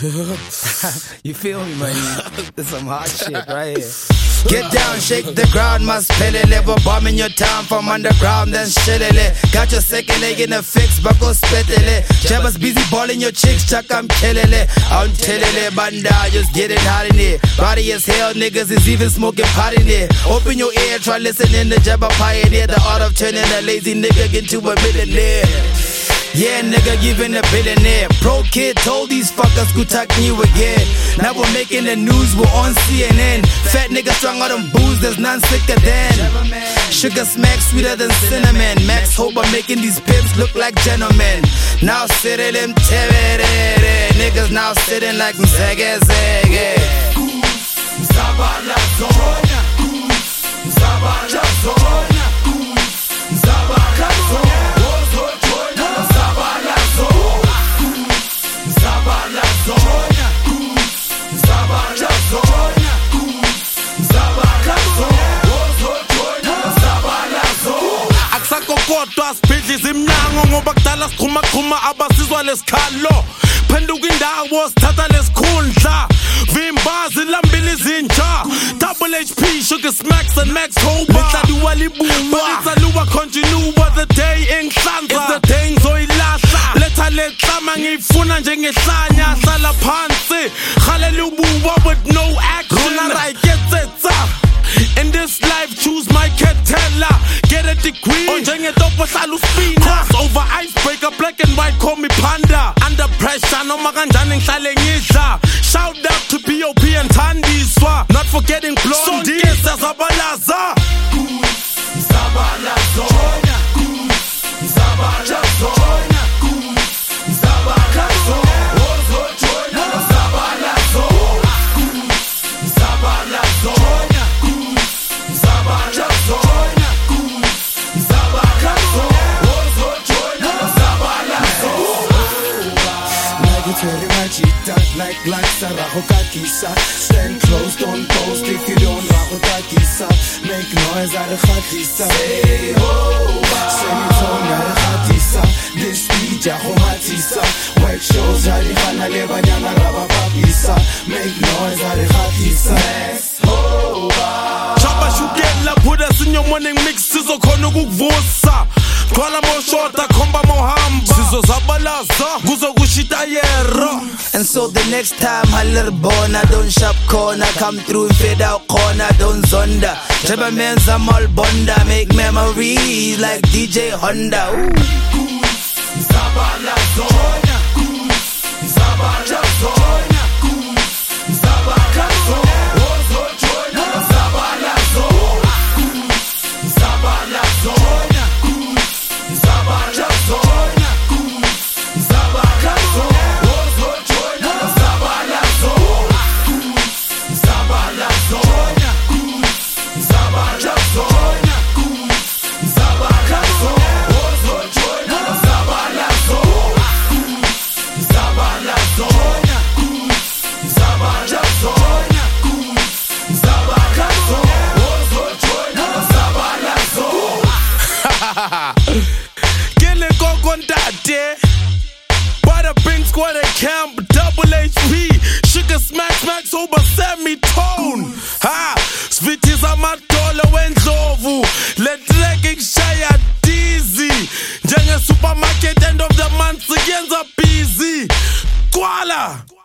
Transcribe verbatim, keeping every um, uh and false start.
You feel me, man? There's some hot shit right here. Get down, shake the ground, must pele level bomb in your town from underground, then shillele. Got your second leg in a fix, but go spetele. Jabba's busy balling your chicks, chuck I'm killele. I'm telele, banda, just get it hot in here. Body as hell, niggas is even smoking pot in here. Open your ear, try listening to Jabba Pioneer. The art of turning a lazy nigga into a millionaire. Yeah, nigga, giving a billionaire. Pro kid told these fuckers good talk you again. Now we're making the news, we're on C N N. Fat nigga strung out on booze, there's none sicker than. Sugar smack sweeter than cinnamon. Max Hope are making these pimps look like gentlemen. Now sitting them teverere. Niggas now sitting like zege zege. Zabala zona, Zabala zona, Zabala zona. Kodwa sibhidla izimnyango ngoba kudala siqhuma qhuma abasizwa lesikhalo. Phenduka indawo sithatha lesikhundla. Vimbazi lambili izinja. Double H P, Sugar Smacks and Max Hope. Letladuwa libuwa. But it's a luwa continue the day engihlanza. It's the day ngizoyilahla. Letha letlama ngiyifuna njengehlanya. Hlala phansi. Khalela ubuwa with no action. Runa right gets it. In this life, choose my ketela. Get a degree. Onjenge topo salu spina. Cross over icebreaker, black and white, call me panda. Under pressure, no maganjani ngihlale ngidla. Shout out to P O P and Tandiswa. Not forgetting Blondie. Zabalaza. Zabalaza. Zabalaza. Like like Sarajo Kakisa. Stand close, don't post if you don't Rajo Kakisa. Make noise at the Khatisa. Say ho, semitone at the Khatisa. This beat Jaho Hatisa. White shows at the Hana Lebanyana Raba Papisa. Make noise at the Khatisa. Ho, Chapa Shugela, put us in your morning mix. Sizo kono kukuvusa. Kwala mo shorta, komba mo hamba. Sizo zabalaza, guzo kushita yero. And so the next time I little bona, don't shop corner, come through and fade out corner, don't zonda. Jabba men's I'm all bonda, make memories like D J Honda. Zabala zona, Zabala zona, Zabala zona, Ozo joina, Zabala zona, Zabala zona, Zabala zona, Zabala zona. Bada Bing Squad at camp, Double H P, Sugar Smack Smacks over semitone. Ha, Svitties amadolo wendlovu, let legging shaya dizzy. Njenge supermarket end of the month, against busy. Kuala.